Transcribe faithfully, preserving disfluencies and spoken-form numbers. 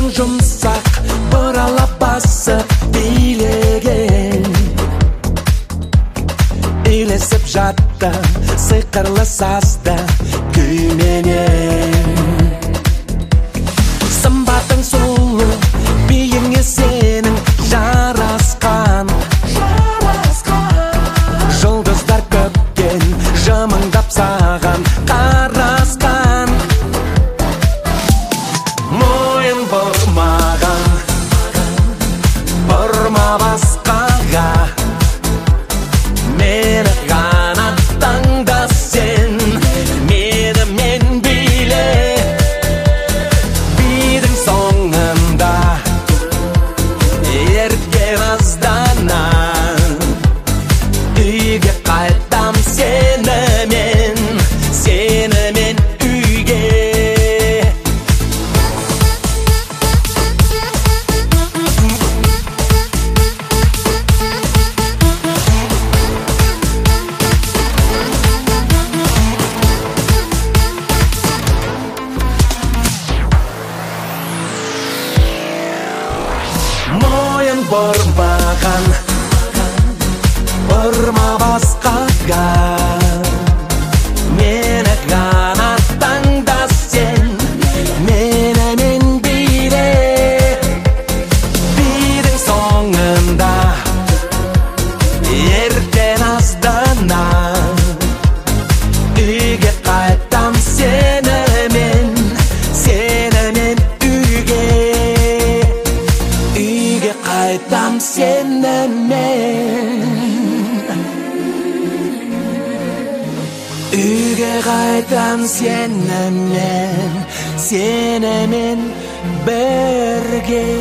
жұмсақ бұралап басып билеген үйлесіп жатты сиқырлы сазды күйменен сымбатың сұлу биіңе сенің жарасқан жұлдыздар көптен жымыңдап саған қарасқан мойын бұрмаған бұрма басқаға мені ғана таңда сен менімен биле бидің соңында ерген аздана үйге қайтам сенімен сенімен үйге мойын бұрмаған бұрма басқаға мені ғана таңда сен менімен биле бидің соңында ерген аздана үйге қайтам сенімен сенімен үйге үйге қайтам сенімен үйге қайтам сенімен сенімен бірге